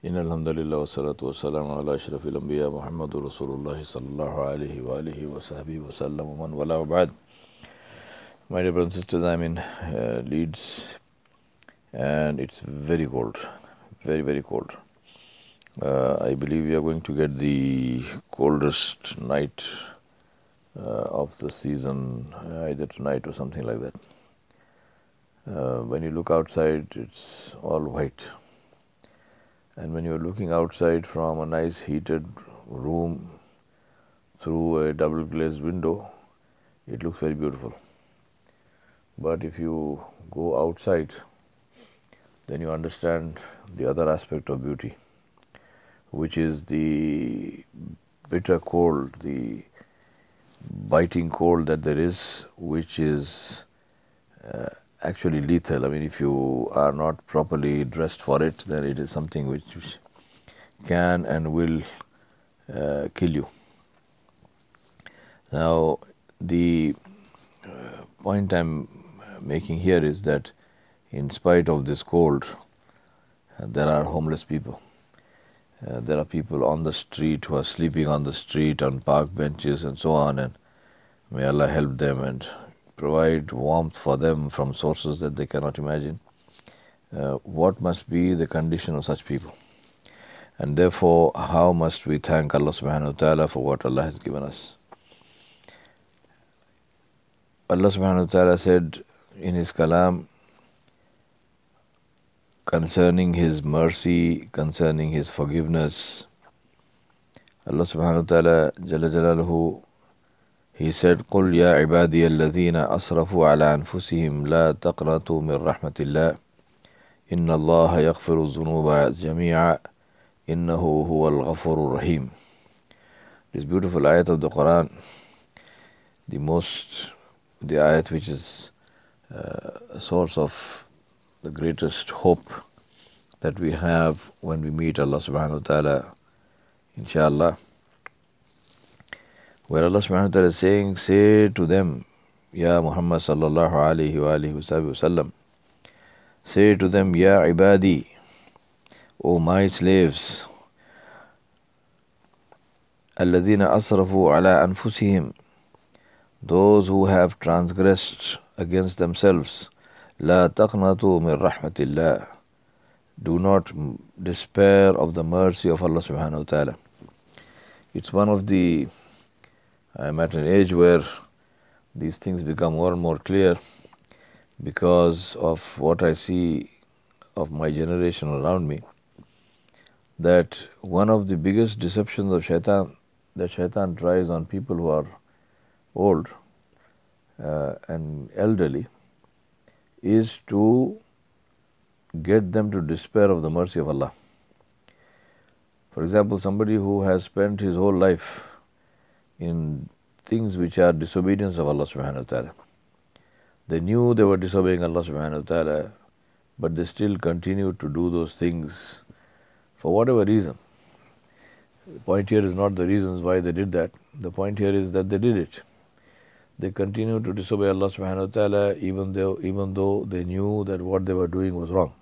إن الحمد لله والصلاة والسلام على أشرف الأنبياء محمد رسول الله صلى الله عليه وآله وصحبه وسلم ومن والاه وبعد. My dear brothers and sisters, I'm in Leeds and it's very cold, very cold. I believe we are going to get the coldest night of the season, either tonight or something like that. When you look outside, it's all white. And when you're looking outside from a nice heated room through a double glazed window, it looks very beautiful. But if you go outside, then you understand the other aspect of beauty, which is the bitter cold, the biting cold that there is, which is actually lethal. I mean, if you are not properly dressed for it, then it is something which can and will kill you. Now, the point I'm making here is that in spite of this cold, there are homeless people. There are people on the street who are sleeping on the street, on park benches and so on, and may Allah help them and provide warmth for them from sources that they cannot imagine. What must be the condition of such people? And therefore, how must we thank Allah subhanahu wa ta'ala for what Allah has given us? Allah subhanahu wa ta'ala said in His kalam concerning His mercy, concerning His forgiveness, Allah subhanahu wa ta'ala Jalla Jalaluhu, He said, قُلْ يَا عِبَادِيَ الَّذِينَ أَسْرَفُوا عَلَى أَنفُسِهِمْ لَا تَقْنَطُوا مِنْ رَحْمَةِ اللَّهِ إِنَّ اللَّهَ يَغْفِرُ الذُّنُوبَ جَمِيعًا إِنَّهُ هُوَ الْغَفُورُ الرَّحِيمُ. This beautiful ayat of the Quran, the ayat which is a source of the greatest hope that we have when we meet Allah subhanahu wa ta'ala, inshallah, where Allah subhanahu wa ta'ala is saying, say to them, Ya Muhammad sallallahu alayhi wa alihi wa sallam, say to them, Ya ibadi, O my slaves, alladhina asrafu ala anfusihim, those who have transgressed against themselves, la taqnatu min rahmatillah, do not despair of the mercy of Allah subhanahu wa ta'ala. It's one of the, I'm at an age where these things become more and more clear because of what I see of my generation around me, that one of the biggest deceptions of shaitan that shaitan tries on people who are old and elderly is to get them to despair of the mercy of Allah. For example, somebody who has spent his whole life in things which are disobedience of Allah subhanahu wa ta'ala. They knew they were disobeying Allah subhanahu wa ta'ala, but they still continued to do those things for whatever reason. The point here is not the reasons why they did that. The point here is that they did it. They continued to disobey Allah subhanahu wa ta'ala even though they knew that what they were doing was wrong.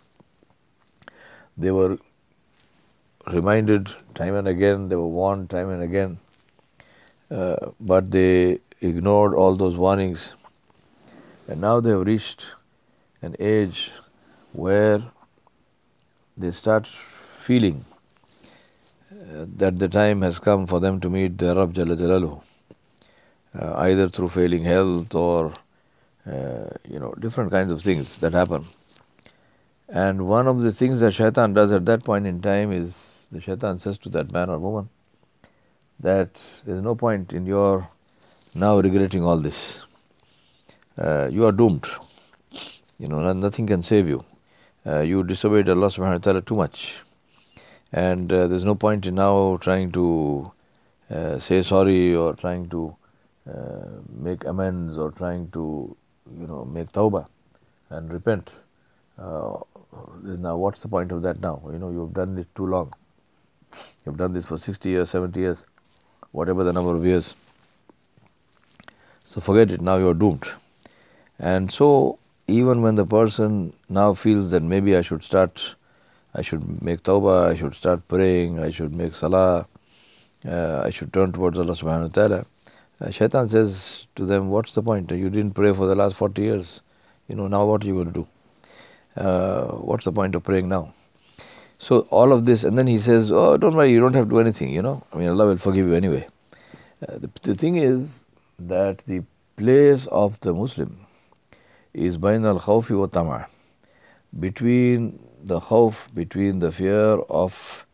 They were reminded time and again, they were warned time and again, but they ignored all those warnings. And now they have reached an age where they start feeling that the time has come for them to meet their Rabb Jalla Jalaluhu, either through failing health or different kinds of things that happen. And one of the things that shaitan does at that point in time is the shaitan says to that man or woman that there is no point in your now regretting all this. You are doomed. Nothing can save you. You disobeyed Allah subhanahu wa ta'ala too much. And there's no point in now trying to say sorry or trying to make amends or trying to, make tawbah and repent. Now what's the point of that now? You've done it too long. You've done this for 60 years, 70 years, whatever the number of years. So forget it, now you're doomed. And so even when the person now feels that maybe I should start I should make tawbah, I should start praying, I should make salah, I should turn towards Allah subhanahu wa ta'ala. Shaitan says to them, what's the point? You didn't pray for the last 40 years. Now what are you going to do? What's the point of praying now? So all of this, and then he says, oh, don't worry, you don't have to do anything, Allah will forgive you anyway. The thing is that the place of the Muslim is bain al-khawfi wa tama', between the khawf, between the fear of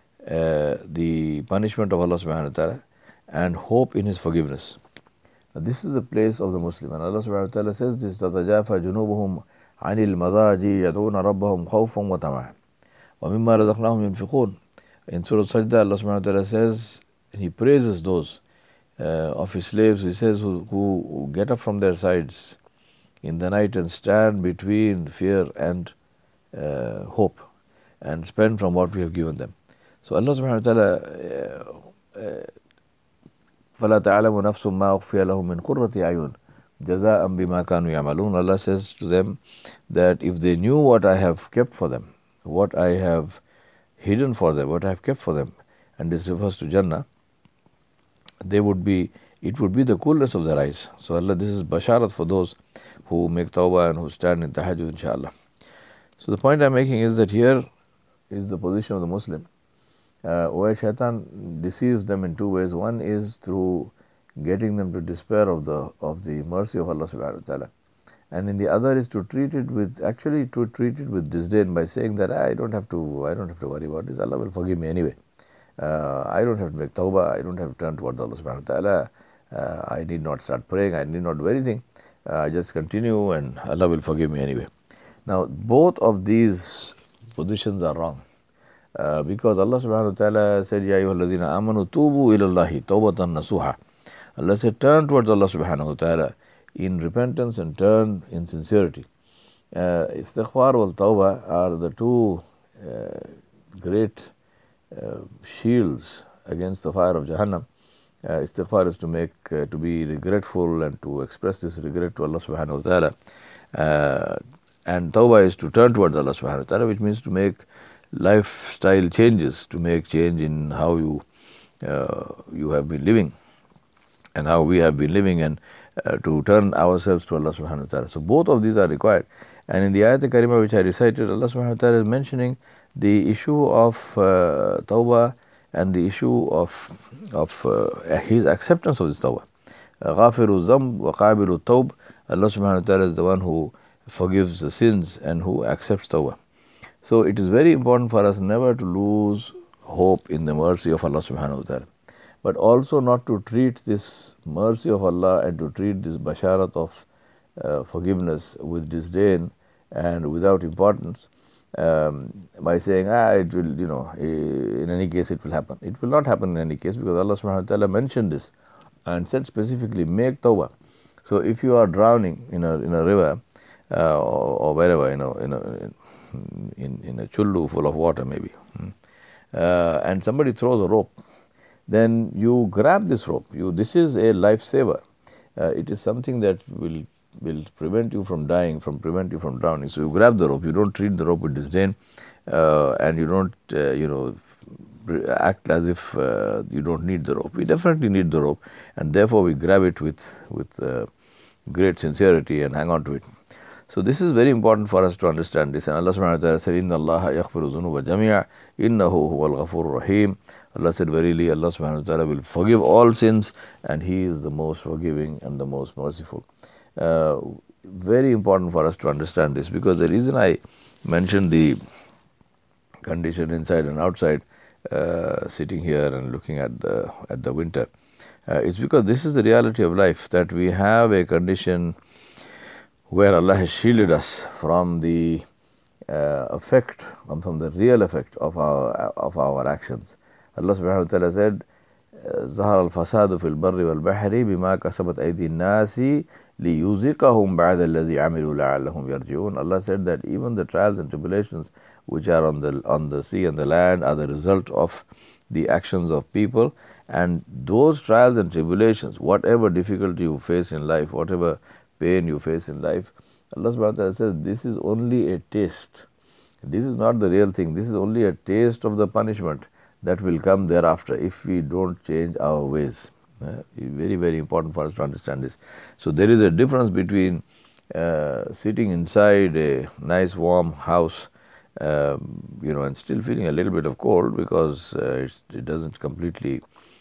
the punishment of Allah subhanahu wa ta'ala and hope in His forgiveness. Now, this is the place of the Muslim, and Allah subhanahu wa ta'ala says this, تَتَجَافَى جُنُوبُهُمْ عَنِ الْمَضَاجِعِ يَدْعُونَ رَبَّهُمْ خَوْفًا وَطَمَعًا وَمِمَّا رَزَقْنَاهُمْ يُنْفِقُونَ. In Surah Sajda, Allah subhanahu wa ta'ala says, He praises those of His slaves, He says, who get up from their sides in the night and stand between fear and hope and spend from what we have given them. So Allah subhanahu wa ta'ala, فَلَا تَعْلَمُ نَفْسٌ مَا أُخْفِيَ لَهُم مِّن قُرَّةِ أَعْيُنٍ جَزَاءً بِمَا كَانُوا يَعْمَلُونَ. Allah says to them that if they knew what I have kept for them, what I have hidden for them, what I have kept for them, and this refers to Jannah, it would be the coolness of their eyes. So Allah, this is basharat for those who make tawbah and who stand in tahajjud, inshallah. So the point I'm making is that here is the position of the Muslim, where shaitan deceives them in two ways. One is through getting them to despair of the mercy of Allah subhanahu wa ta'ala, and in the other is to treat it with disdain by saying that I don't have to worry about this, Allah will forgive me anyway. I don't have to make tawbah, I don't have to turn towards Allah subhanahu wa ta'ala, I need not start praying, I need not do anything, I just continue and Allah will forgive me anyway. Now both of these positions are wrong, because Allah subhanahu wa ta'ala said, Ya ayyuhalladhina amanu tubu ilallahi tawbatan nasuha. Allah said, turn towards Allah subhanahu wa ta'ala in repentance and turn in sincerity. Istighfar wal tawbah are the two great shields against the fire of Jahannam. Istighfar is to be regretful and to express this regret to Allah subhanahu wa ta'ala. And tawbah is to turn towards Allah subhanahu wa ta'ala, which means to make lifestyle changes, to make change in how you have been living and how we have been living, and to turn ourselves to Allah subhanahu wa ta'ala. So both of these are required. And in the ayat al-karimah which I recited, Allah subhanahu wa ta'ala is mentioning the issue of tawbah and the issue of His acceptance of this tawbah. غَافِرُ الذَّنْبِ وَقَابِلُ التَّوْبِ. Allah subhanahu wa ta'ala is the one who forgives the sins and who accepts tawbah. So it is very important for us never to lose hope in the mercy of Allah subhanahu wa ta'ala, but also not to treat this mercy of Allah and to treat this basharat of forgiveness with disdain and without importance, by saying, it will, in any case it will happen. It will not happen in any case, because Allah subhanahu wa ta'ala mentioned this and said specifically, make tawbah. So if you are drowning in a river or wherever, in a chullu full of water maybe, and somebody throws a rope, then you grab this rope. This is a lifesaver. It is something that will prevent you from dying, prevent you from drowning. So you grab the rope. You don't treat the rope with disdain, and you don't, act as if you don't need the rope. We definitely need the rope, and therefore we grab it with great sincerity and hang on to it. So this is very important for us to understand this. And Allah subhanahu wa ta'ala said, Inna Allah yaghfiru dhunuba jami'a, innahu huwal ghafurur rahim. Allah said, verily Allah subhanahu wa ta'ala will forgive all sins, and He is the most forgiving and the most merciful. Very important for us to understand this, because the reason I mentioned the condition inside and outside, sitting here and looking at the winter, is because this is the reality of life, that we have a condition where Allah has shielded us from the effect, from the real effect of our actions. Allah subhanahu wa ta'ala said, ظهر الفساد في البر والبحر بما كسبت أيدي الناس ليذيقهم بعد الذي عملوا لعلهم يرجعون. Allah said that even the trials and tribulations which are on the sea and the land are the result of the actions of people, and those trials and tribulations, whatever difficulty you face in life, whatever pain you face in life, Allah subhanahu wa ta'ala says this is only a taste This is not the real thing. This is only a taste of the punishment that will come thereafter if we don't change our ways. Very, very important for us to understand this. So there is a difference between sitting inside a nice warm house, and still feeling a little bit of cold because it doesn't completely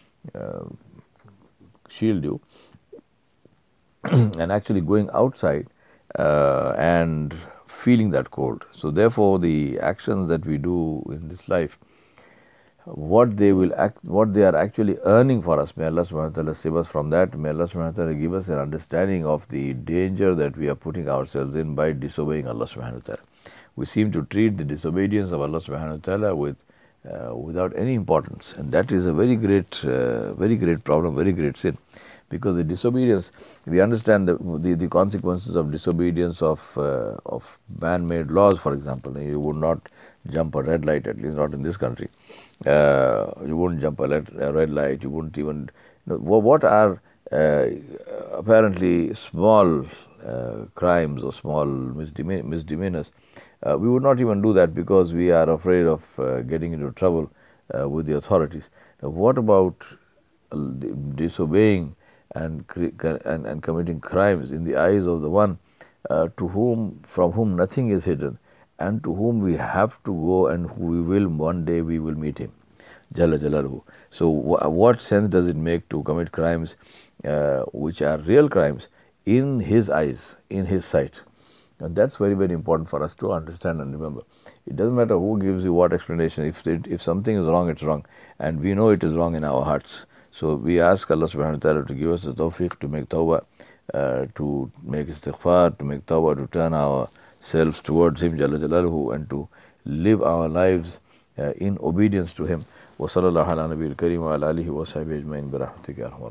shield you, and actually going outside and feeling that cold. So therefore, the actions that we do in this life, what they are actually earning for us, may Allah subhanahu wa ta'ala save us from that. May Allah subhanahu wa ta'ala give us an understanding of the danger that we are putting ourselves in by disobeying Allah subhanahu wa ta'ala. We seem to treat the disobedience of Allah subhanahu wa ta'ala without any importance, and that is a very great problem, very great sin. Because the disobedience, we understand the consequences of disobedience of man-made laws. For example, you would not jump a red light, at least not in this country. You wouldn't jump a red light. You wouldn't even. What are apparently small crimes or small misdemeanors? We would not even do that because we are afraid of getting into trouble with the authorities. Now, what about disobeying and committing crimes in the eyes of the one from whom nothing is hidden, and to whom we have to go, and who one day we will meet him, Jalla Jalaluhu. So what sense does it make to commit crimes which are real crimes in his eyes, in his sight? And that's very, very important for us to understand and remember. It doesn't matter who gives you what explanation. If something is wrong, it's wrong, and we know it is wrong in our hearts. So we ask Allah subhanahu wa ta'ala to give us the tawfiq to make tawbah, to make istighfar, to make tawbah, to turn ourselves towards Him, Jalla Jalaluhu, and to live our lives in obedience to Him. Wa sallallahu ala nabiyil kareem wa ala alihi wa sahbihi ajma'in bi rahmatika ya arhamar